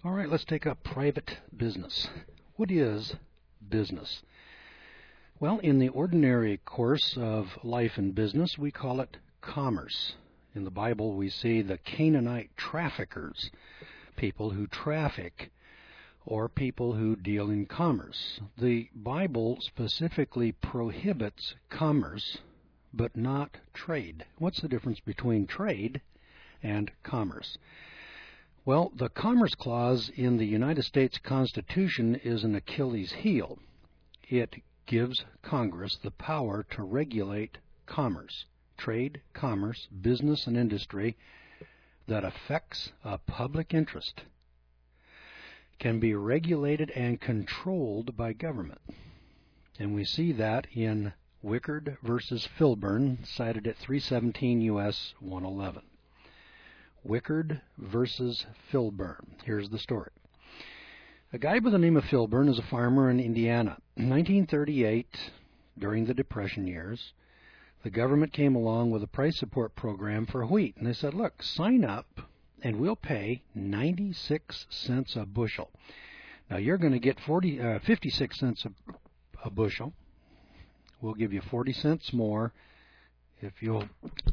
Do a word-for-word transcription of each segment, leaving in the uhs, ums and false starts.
All right, let's take up private business. What is business? Well, in the ordinary course of life and business, we call it commerce. In the Bible, we see the Canaanite traffickers, people who traffic, or people who deal in commerce. The Bible specifically prohibits commerce, but not trade. What's the difference between trade and commerce? Well, the Commerce Clause in the United States Constitution is an Achilles heel. It gives Congress the power to regulate commerce, trade, commerce, business, and industry that affects a public interest, can be regulated and controlled by government. And we see that in Wickard versus Filburn, cited at three seventeen U S one eleven. Wickard versus Filburn. Here's the story. A guy by the name of Filburn is a farmer in Indiana. In nineteen thirty-eight, during the Depression years, the government came along with a price support program for wheat. And they said, look, sign up and we'll pay ninety-six cents a bushel. Now you're going to get forty, uh, fifty-six cents a, a bushel. We'll give you forty cents more if you'll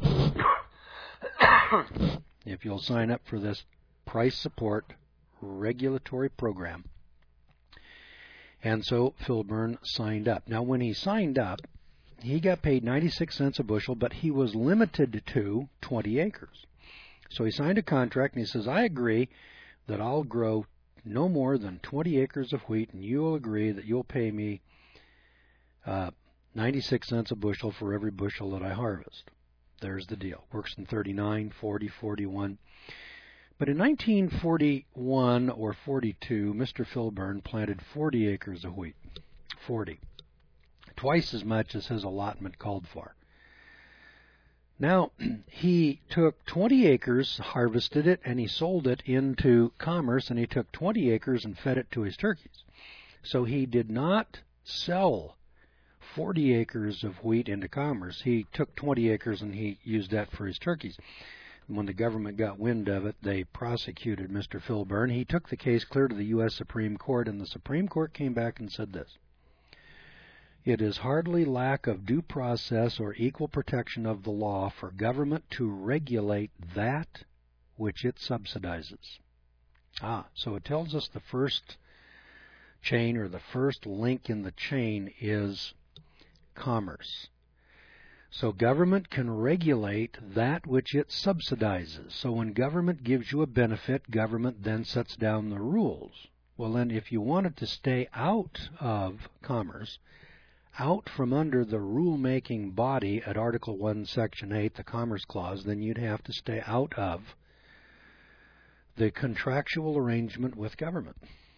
if you'll sign up for this price support regulatory program. And so Filburn signed up. Now when he signed up, he got paid ninety-six cents a bushel, but he was limited to twenty acres. So he signed a contract and he says, I agree that I'll grow no more than twenty acres of wheat, and you'll agree that you'll pay me uh, ninety-six cents a bushel for every bushel that I harvest. There's the deal. Works in thirty-nine, forty, forty-one. But in nineteen forty-one or forty-two, Mister Filburn planted forty acres of wheat. forty. Twice as much as his allotment called for. Now, he took twenty acres, harvested it, and he sold it into commerce, and he took twenty acres and fed it to his turkeys. So he did not sell forty acres of wheat into commerce. He took twenty acres and he used that for his turkeys. And when the government got wind of it, they prosecuted Mister Filburn. He took the case clear to the U S Supreme Court, and the Supreme Court came back and said this: it is hardly lack of due process or equal protection of the law for government to regulate that which it subsidizes. Ah, so it tells us the first chain, or the first link in the chain, is commerce. So government can regulate that which it subsidizes. So when government gives you a benefit, government then sets down the rules. Well, then if you wanted to stay out of commerce, out from under the rule-making body at Article one, Section eight, the Commerce Clause, then you'd have to stay out of the contractual arrangement with government.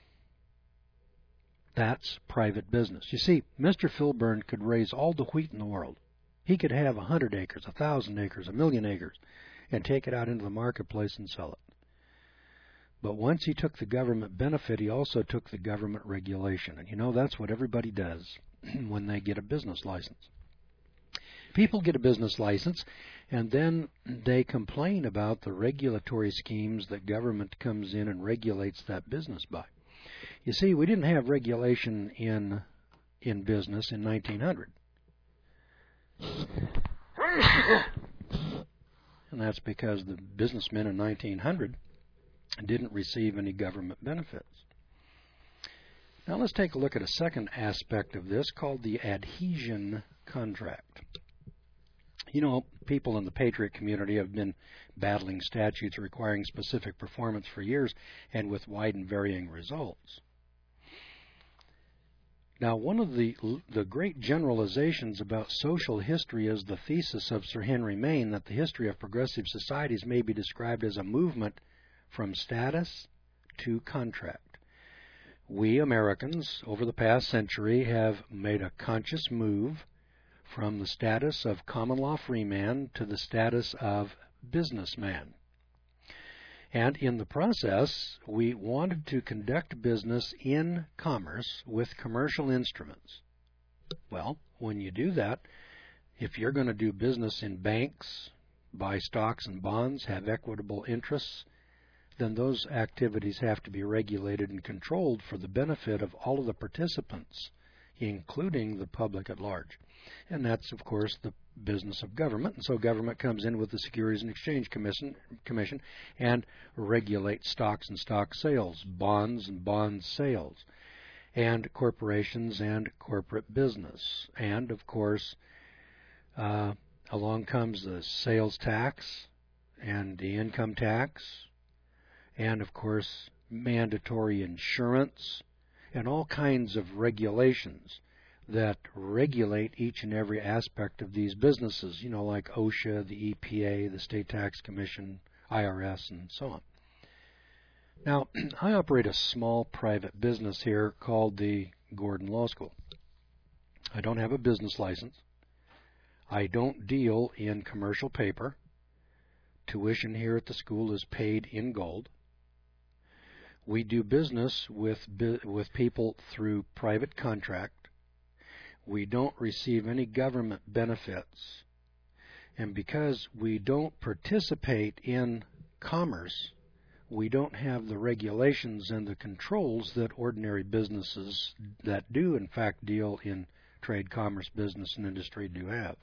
That's private business. You see, Mister Filburn could raise all the wheat in the world. He could have a hundred acres, a thousand acres, a million acres, and take it out into the marketplace and sell it. But once he took the government benefit, he also took the government regulation. And you know, that's what everybody does when they get a business license. People get a business license, and then they complain about the regulatory schemes that government comes in and regulates that business by. You see, we didn't have regulation in in business in nineteen hundred. And that's because the businessmen in nineteen hundred didn't receive any government benefits. Now let's take a look at a second aspect of this called the adhesion contract. You know, people in the Patriot community have been battling statutes requiring specific performance for years, and with wide and varying results. Now, one of the the great generalizations about social history is the thesis of Sir Henry Maine that the history of progressive societies may be described as a movement from status to contract. We Americans, over the past century, have made a conscious move from the status of common law free man to the status of businessman. And in the process, we wanted to conduct business in commerce with commercial instruments. Well, when you do that, if you're going to do business in banks, buy stocks and bonds, have equitable interests, then those activities have to be regulated and controlled for the benefit of all of the participants, including the public at large. And that's, of course, the business of government. And so government comes in with the Securities and Exchange Commission, Commission and regulates stocks and stock sales, bonds and bond sales, and corporations and corporate business. And, of course, uh, along comes the sales tax and the income tax, and, of course, mandatory insurance, and all kinds of regulations that regulate each and every aspect of these businesses, you know, like OSHA, the E P A, the State Tax Commission, I R S, and so on. Now, I operate a small private business here called the Gordon Law School. I don't have a business license. I don't deal in commercial paper. Tuition here at the school is paid in gold. We do business with with people through private contract. We don't receive any government benefits. And because we don't participate in commerce, we don't have the regulations and the controls that ordinary businesses that do, in fact, deal in trade, commerce, business, and industry do have.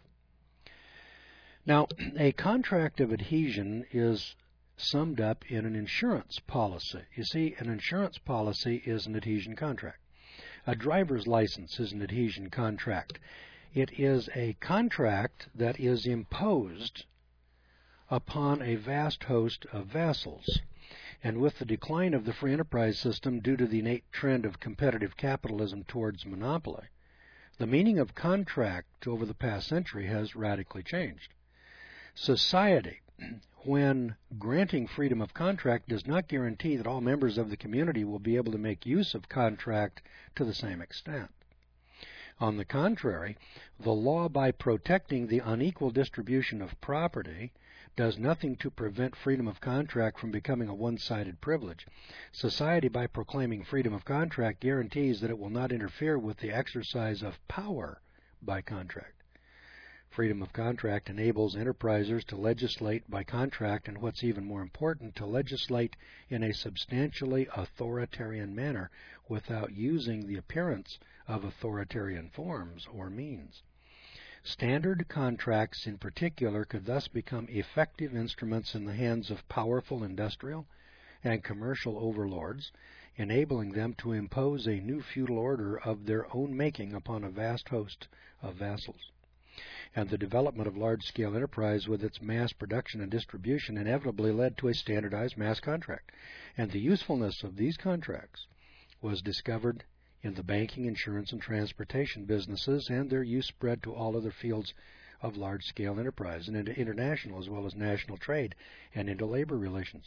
Now, a contract of adhesion is summed up in an insurance policy. You see, an insurance policy is an adhesion contract. A driver's license is an adhesion contract. It is a contract that is imposed upon a vast host of vassals. And with the decline of the free enterprise system due to the innate trend of competitive capitalism towards monopoly, the meaning of contract over the past century has radically changed. Society, when granting freedom of contract, does not guarantee that all members of the community will be able to make use of contract to the same extent. On the contrary, the law, by protecting the unequal distribution of property, does nothing to prevent freedom of contract from becoming a one-sided privilege. Society, by proclaiming freedom of contract, guarantees that it will not interfere with the exercise of power by contract. Freedom of contract enables enterprisers to legislate by contract, and what's even more important, to legislate in a substantially authoritarian manner without using the appearance of authoritarian forms or means. Standard contracts in particular could thus become effective instruments in the hands of powerful industrial and commercial overlords, enabling them to impose a new feudal order of their own making upon a vast host of vassals. And the development of large-scale enterprise with its mass production and distribution inevitably led to a standardized mass contract. And the usefulness of these contracts was discovered in the banking, insurance, and transportation businesses, and their use spread to all other fields of large-scale enterprise and into international as well as national trade and into labor relations.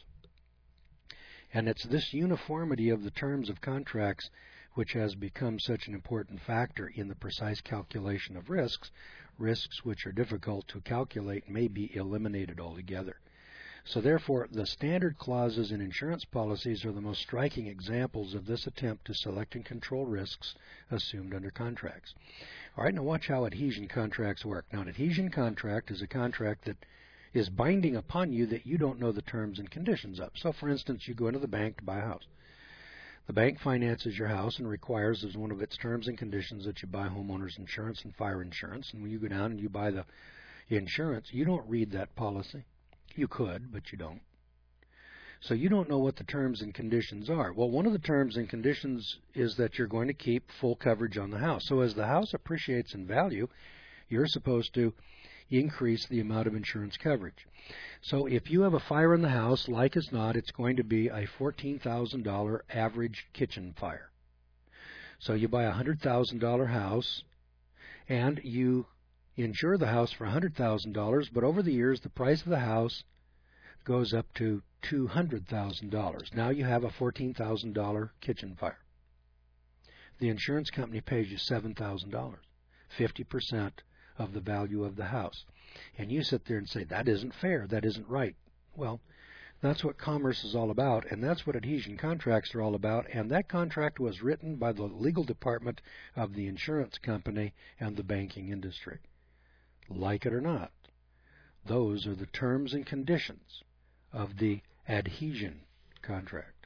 And it's this uniformity of the terms of contracts which has become such an important factor in the precise calculation of risks. Risks which are difficult to calculate may be eliminated altogether. So therefore, the standard clauses in insurance policies are the most striking examples of this attempt to select and control risks assumed under contracts. All right, now watch how adhesion contracts work. Now, an adhesion contract is a contract that is binding upon you that you don't know the terms and conditions of. So, for instance, you go into the bank to buy a house. The bank finances your house and requires as one of its terms and conditions that you buy homeowners insurance and fire insurance. And when you go down and you buy the insurance, you don't read that policy. You could, but you don't. So you don't know what the terms and conditions are. Well, one of the terms and conditions is that you're going to keep full coverage on the house. So as the house appreciates in value, you're supposed to increase the amount of insurance coverage. So if you have a fire in the house, like as not, it's going to be a fourteen thousand dollars average kitchen fire. So you buy a one hundred thousand dollars house, and you insure the house for one hundred thousand dollars, but over the years the price of the house goes up to two hundred thousand dollars. Now you have a fourteen thousand dollars kitchen fire. The insurance company pays you seven thousand dollars, fifty percent of the value of the house. And you sit there and say, that isn't fair, that isn't right. Well, that's what commerce is all about, and that's what adhesion contracts are all about, and that contract was written by the legal department of the insurance company and the banking industry. Like it or not, those are the terms and conditions of the adhesion contract.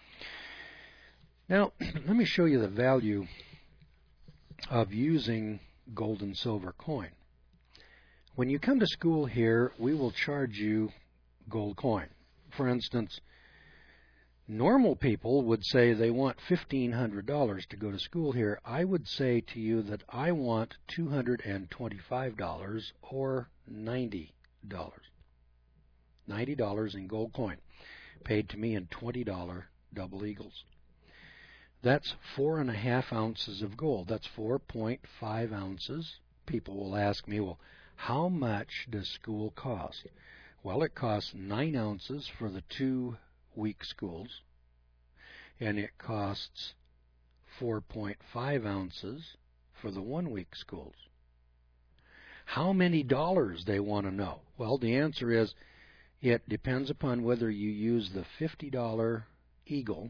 Now, let me show you the value of using gold and silver coin. When you come to school here, we will charge you gold coin. For instance, normal people would say they want fifteen hundred dollars to go to school here. I would say to you that I want two hundred twenty-five dollars or ninety dollars. ninety dollars in gold coin, paid to me in twenty dollar double eagles. That's four and a half ounces of gold. That's four point five ounces. People will ask me, well, how much does school cost? Well, it costs nine ounces for the two week schools, and it costs four point five ounces for the one week schools. How many dollars, they want to know? Well, the answer is it depends upon whether you use the fifty dollar eagle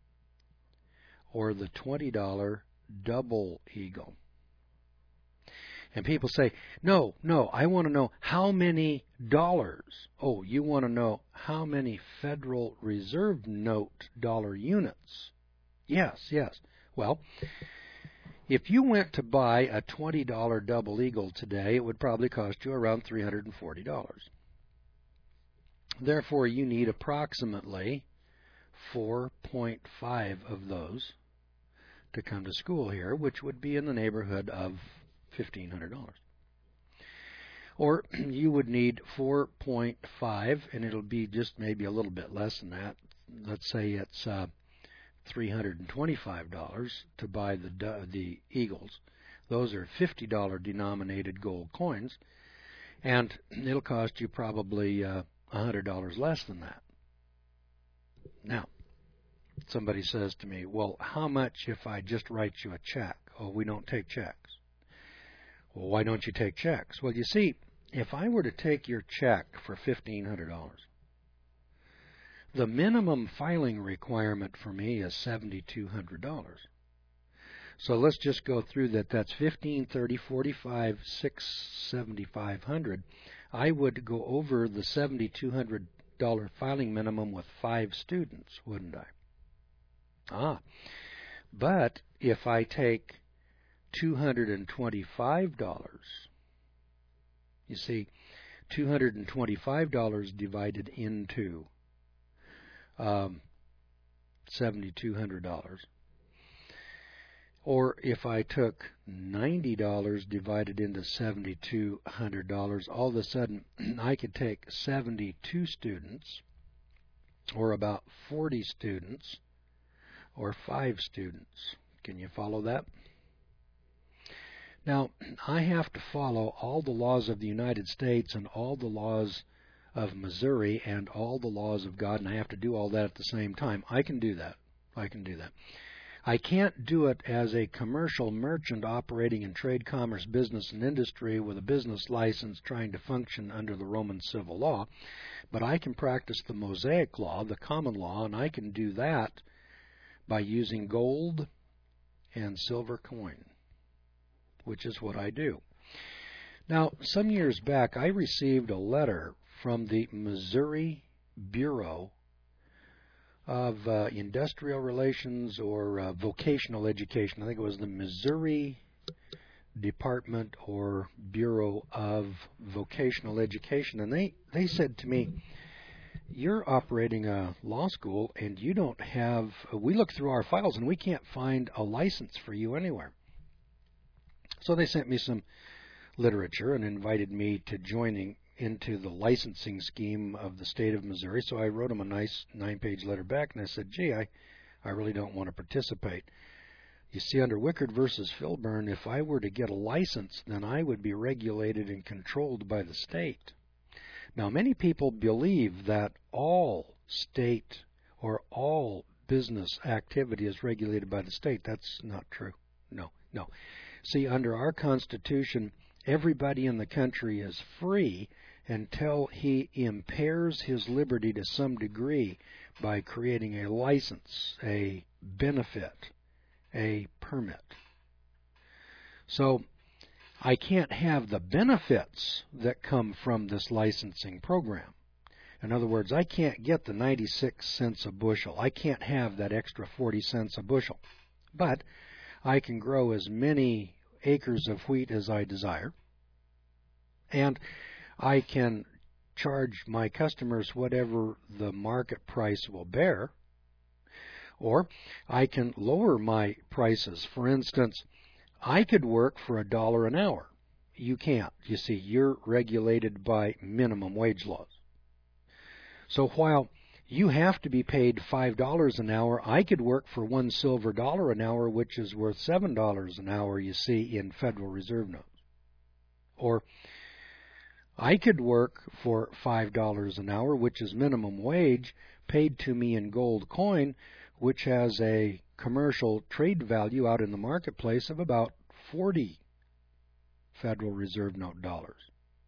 or the twenty dollar double eagle. And people say, no, no, I want to know how many dollars. Oh, you want to know how many Federal Reserve note dollar units? Yes, yes. Well, if you went to buy a twenty dollar double eagle today, it would probably cost you around three hundred forty dollars. Therefore, you need approximately four point five of those to come to school here, which would be in the neighborhood of fifteen hundred dollars. Or you would need four point five, and it'll be just maybe a little bit less than that. Let's say it's uh, three hundred twenty-five dollars to buy the the eagles. Those are fifty dollar denominated gold coins, and it'll cost you probably uh, one hundred dollars less than that. Now, somebody says to me, well, how much if I just write you a check? Oh, we don't take checks. Well, why don't you take checks? Well, you see, if I were to take your check for fifteen hundred dollars, the minimum filing requirement for me is seven thousand two hundred dollars. So let's just go through that. That's fifteen, thirty, forty-five, six, seventy-five hundred. I would go over the seven thousand two hundred dollars filing minimum with five students, wouldn't I? Ah, but if I take two hundred twenty-five dollars, you see, two hundred twenty-five dollars divided into um, seven thousand two hundred dollars. Or if I took ninety dollars divided into seven thousand two hundred dollars, all of a sudden I could take seventy-two students, or about forty students, or five students. Can you follow that? Now, I have to follow all the laws of the United States and all the laws of Missouri and all the laws of God, and I have to do all that at the same time. I can do that. I can do that. I can't do it as a commercial merchant operating in trade, commerce, business, and industry with a business license trying to function under the Roman civil law, but I can practice the Mosaic law, the common law, and I can do that by using gold and silver coin, which is what I do. Now, some years back, I received a letter from the Missouri Bureau of uh, Industrial Relations or uh, Vocational Education. I think it was the Missouri Department or Bureau of Vocational Education. And they, they said to me, you're operating a law school and you don't have, we look through our files and we can't find a license for you anywhere. So they sent me some literature and invited me to joining into the licensing scheme of the state of Missouri. So I wrote them a nice nine-page letter back, and I said, gee, I, I really don't want to participate. You see, under Wickard versus Filburn, if I were to get a license, then I would be regulated and controlled by the state. Now, many people believe that all state or all business activity is regulated by the state. That's not true. No, no. See, under our Constitution, everybody in the country is free until he impairs his liberty to some degree by creating a license, a benefit, a permit. So I can't have the benefits that come from this licensing program. In other words, I can't get the ninety-six cents a bushel. I can't have that extra forty cents a bushel. But I can grow as many acres of wheat as I desire, and I can charge my customers whatever the market price will bear, or I can lower my prices. For instance, I could work for a dollar an hour. You can't. You see, you're regulated by minimum wage laws. So while you have to be paid five dollars an hour, I could work for one silver dollar an hour, which is worth seven dollars an hour, you see, in Federal Reserve notes. Or I could work for five dollars an hour, which is minimum wage, paid to me in gold coin, which has a commercial trade value out in the marketplace of about forty Federal Reserve note dollars.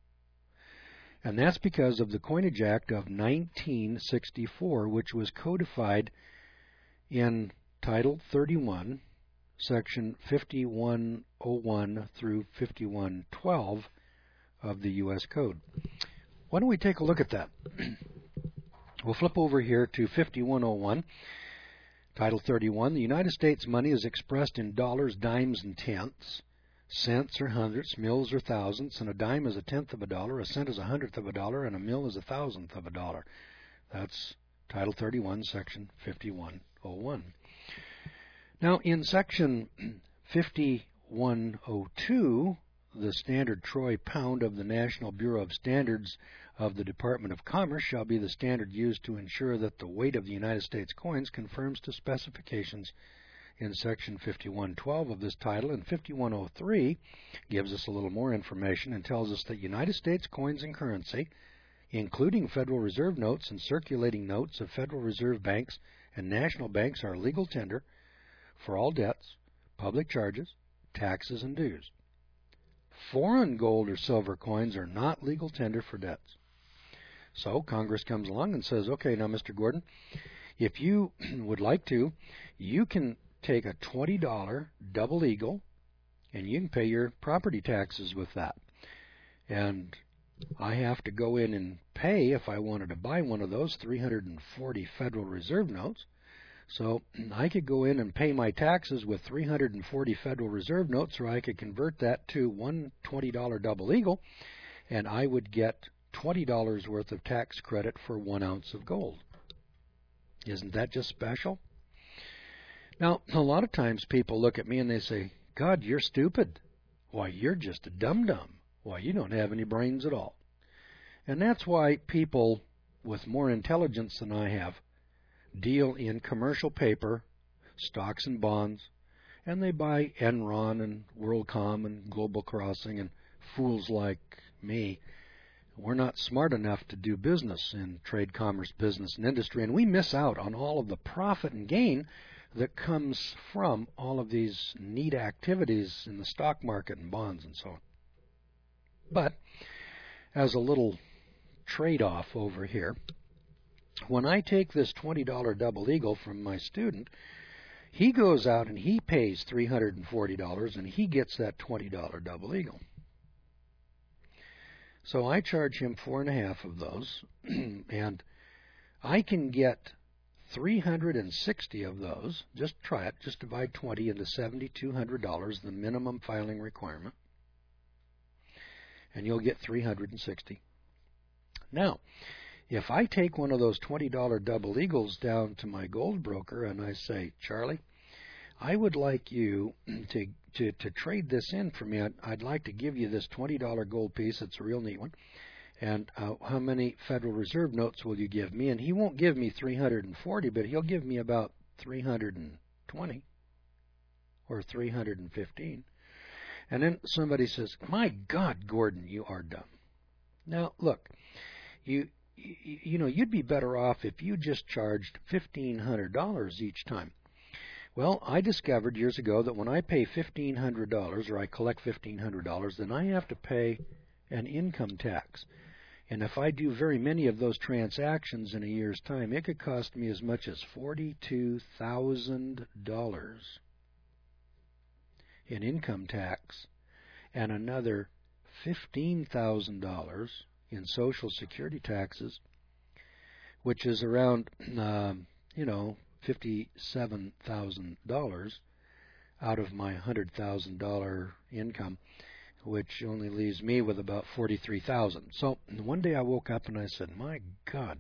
And that's because of the Coinage Act of nineteen sixty-four, which was codified in Title thirty-one, Section fifty-one oh one through fifty-one twelve of the U S Code. Why don't we take a look at that? We'll flip over here to fifty-one oh one, Title thirty-one. The United States money is expressed in dollars, dimes, and tenths. Cents or hundredths, mills or thousandths, and a dime is a tenth of a dollar, a cent is a hundredth of a dollar, and a mill is a thousandth of a dollar. That's Title thirty-one, Section fifty-one oh one. Now, in Section fifty-one oh two, the standard troy pound of the National Bureau of Standards of the Department of Commerce shall be the standard used to ensure that the weight of the United States coins conforms to specifications in Section fifty-one twelve of this title, and fifty-one oh three gives us a little more information and tells us that United States coins and currency, including Federal Reserve notes and circulating notes of Federal Reserve banks and national banks, are legal tender for all debts, public charges, taxes, and dues. Foreign gold or silver coins are not legal tender for debts. So Congress comes along and says, okay, now, Mister Gordon, if you would like to, you can take a twenty dollar double eagle and you can pay your property taxes with that. And I have to go in and pay, if I wanted to buy one of those, three hundred forty Federal Reserve notes. So I could go in and pay my taxes with three hundred forty Federal Reserve notes, or I could convert that to one twenty dollar double eagle, and I would get twenty dollars worth of tax credit for one ounce of gold. Isn't that just special? Now, a lot of times people look at me and they say, God, you're stupid. Why, you're just a dum-dum. Why, you don't have any brains at all. And that's why people with more intelligence than I have deal in commercial paper, stocks and bonds, and they buy Enron and WorldCom and Global Crossing, and fools like me. We're not smart enough to do business in trade, commerce, business, and industry, and we miss out on all of the profit and gain that comes from all of these neat activities in the stock market and bonds and so on. But as a little trade-off over here, when I take this twenty dollar double eagle from my student, he goes out and he pays three hundred forty dollars and he gets that twenty dollar double eagle. So I charge him four and a half of those, and I can get three hundred sixty of those. Just try it. Just divide twenty into seven thousand two hundred dollars, the minimum filing requirement, and you'll get three hundred sixty. Now, if I take one of those twenty dollar double eagles down to my gold broker and I say, Charlie, I would like you to to, to trade this in for me. I'd, I'd like to give you this twenty dollar gold piece. It's a real neat one. And uh, how many Federal Reserve notes will you give me? And he won't give me three hundred forty, but he'll give me about three hundred twenty or three hundred fifteen. And then somebody says, my God, Gordon, you are dumb. Now, look, you you, you know, you'd be better off if you just charged fifteen hundred dollars each time. Well, I discovered years ago that when I pay fifteen hundred dollars or I collect fifteen hundred dollars, then I have to pay an income tax. And if I do very many of those transactions in a year's time, it could cost me as much as forty-two thousand dollars in income tax and another fifteen thousand dollars in Social Security taxes which is around, um, you know, fifty-seven thousand dollars out of my one hundred thousand dollars income, which only leaves me with about forty-three thousand dollars. So one day I woke up and I said, my God,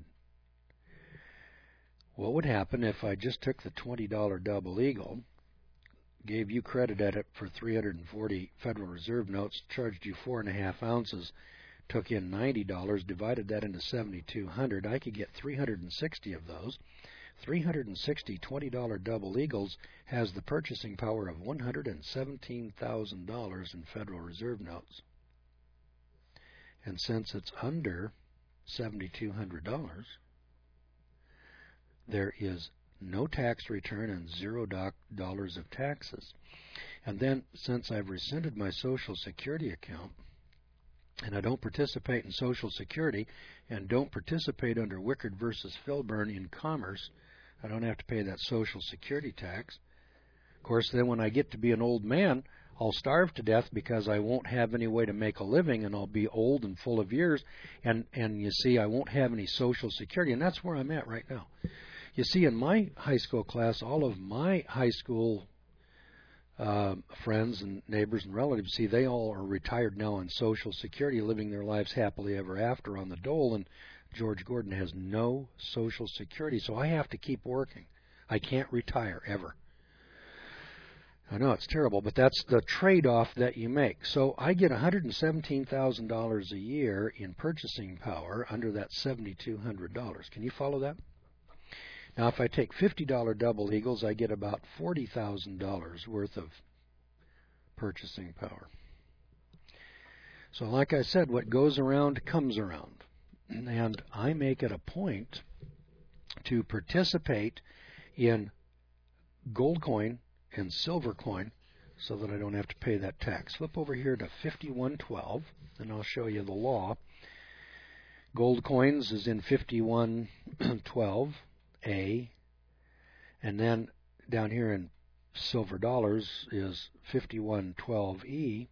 what would happen if I just took the twenty dollar Double Eagle, gave you credit at it for three hundred forty Federal Reserve notes, charged you four and a half ounces, took in ninety dollars, divided that into seventy-two hundred. I could get three hundred sixty of those. three hundred sixty twenty dollar Double Eagles has the purchasing power of one hundred seventeen thousand dollars in Federal Reserve notes. And since it's under seventy-two hundred dollars, there is no tax return and zero dollars of taxes. And then, since I've rescinded my Social Security account, and I don't participate in Social Security, and don't participate under Wickard versus Filburn in commerce, I don't have to pay that Social Security tax. Of course, then when I get to be an old man, I'll starve to death because I won't have any way to make a living, and I'll be old and full of years, and, and you see, I won't have any Social Security, and that's where I'm at right now. You see, in my high school class, all of my high school uh, friends and neighbors and relatives, see, they all are retired now on Social Security, living their lives happily ever after on the dole, and George Gordon has no Social Security, so I have to keep working. I can't retire ever. I know it's terrible, but that's the trade-off that you make. So I get one hundred seventeen thousand dollars a year in purchasing power under that seventy-two hundred dollars. Can you follow that? Now, if I take fifty dollar Double Eagles, I get about forty thousand dollars worth of purchasing power. So like I said, what goes around comes around. And I make it a point to participate in gold coin and silver coin so that I don't have to pay that tax. Flip over here to fifty-one twelve, and I'll show you the law. Gold coins is in fifty-one twelve A, and then down here in silver dollars is fifty-one twelve E.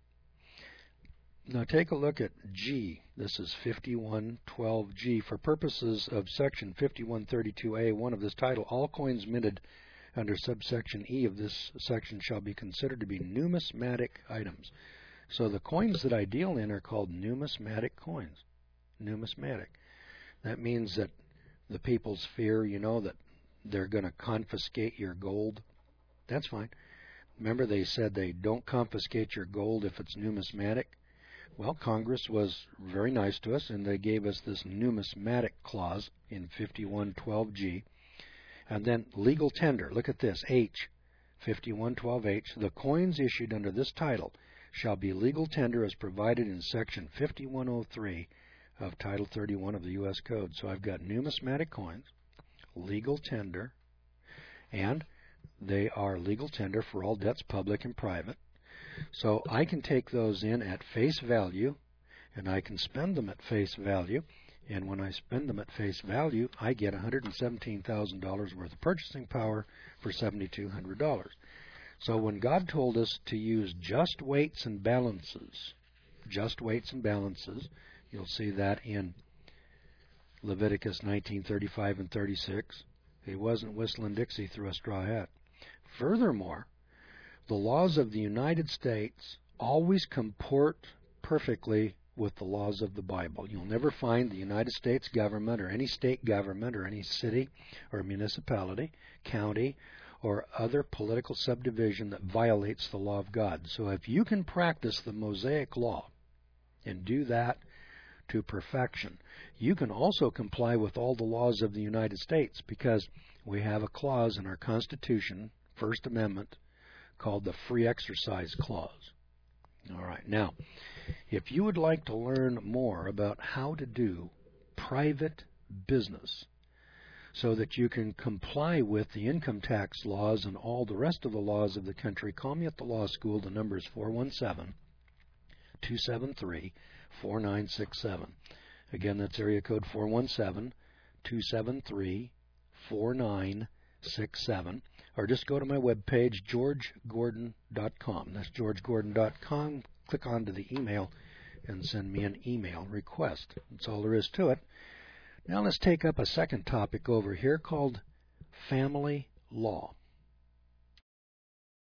Now take a look at G. This is fifty-one twelve G. For purposes of section fifty-one thirty-two A one of this title, all coins minted under subsection E of this section shall be considered to be numismatic items. So the coins that I deal in are called numismatic coins. Numismatic. That means that the people's fear, you know, that they're going to confiscate your gold. That's fine. Remember they said they don't confiscate your gold if it's numismatic? Well, Congress was very nice to us, and they gave us this numismatic clause in fifty-one twelve G. And then legal tender. Look at this, H, fifty-one twelve H. The coins issued under this title shall be legal tender as provided in section fifty-one oh three of Title thirty-one of the U S Code. So I've got numismatic coins, legal tender, and they are legal tender for all debts public and private. So I can take those in at face value, and I can spend them at face value. And when I spend them at face value, I get one hundred seventeen thousand dollars worth of purchasing power for seventy-two hundred dollars. So when God told us to use just weights and balances, just weights and balances, you'll see that in Leviticus nineteen thirty-five and thirty-six. He wasn't whistling Dixie through a straw hat. Furthermore, the laws of the United States always comport perfectly with the laws of the Bible. You'll never find the United States government or any state government or any city or municipality, county, or other political subdivision that violates the law of God. So if you can practice the Mosaic law and do that to perfection, you can also comply with all the laws of the United States, because we have a clause in our Constitution, First Amendment, called the Free Exercise Clause. All right, now, if you would like to learn more about how to do private business so that you can comply with the income tax laws and all the rest of the laws of the country, call me at the law school. The number is four one seven, two seven three, four nine six seven. Again, that's area code four one seven, two seven three, four nine six seven. Or just go to my webpage, george gordon dot com. That's george gordon dot com. Click onto the email and send me an email request. That's all there is to it. Now let's take up a second topic over here called family law.